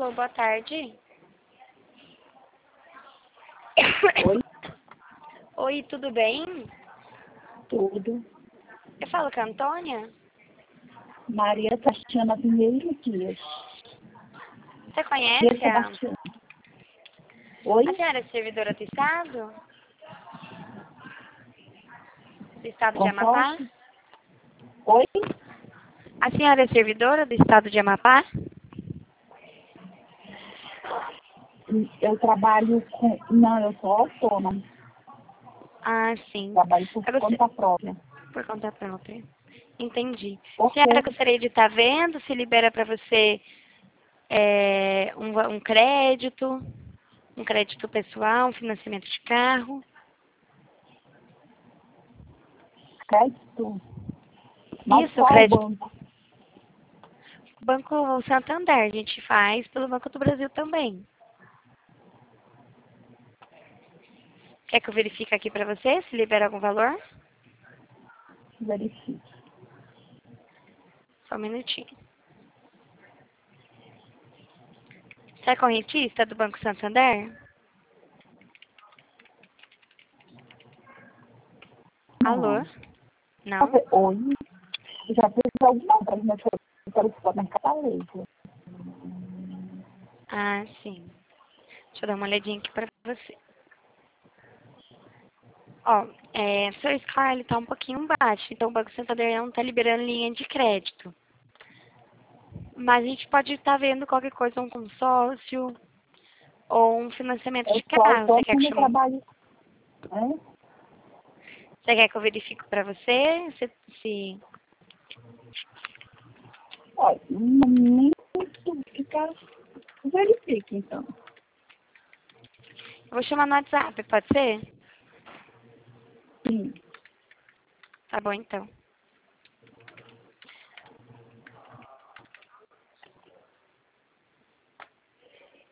Alô, boa tarde. Oi, Oi, tudo bem? tudo. Eu falo com a Antônia. Maria Tatiana Pinheiro Dias. Você Dias conhece Sebastião. Oi? a senhora é servidora do Estado? Do Estado de Amapá? Consórcio? Oi? A senhora é servidora do Estado de Amapá? Eu trabalho com... Não, eu sou autônoma. Ah, sim. Trabalho por É você... conta própria. Por conta própria. Entendi. A Porque senhora gostaria de estar vendo se libera para você um crédito pessoal, um financiamento de carro. crédito, mas Isso, qual crédito. banco? Banco Santander, a gente faz pelo Banco do Brasil também. Quer que eu verifique aqui para você se libera algum valor? Verifique. Só um minutinho. Você é correntista do Banco Santander? Alô? Não. Não? Oi? Eu já fiz alguma coisa, mas foi para o supermercado. Ah, sim. Deixa eu dar uma olhadinha aqui para você. Ó, seu score ele tá um pouquinho baixo, então o Banco Santander não tá liberando linha de crédito. Mas a gente pode estar vendo qualquer coisa, um consórcio ou um financiamento Eu de sou carro. autônoma no trabalho. Né? Você quer que eu verifique para você? Se... Olha, nem muito ficar. Verifique, então. Eu vou chamar no WhatsApp, pode ser? Sim. Tá bom, então.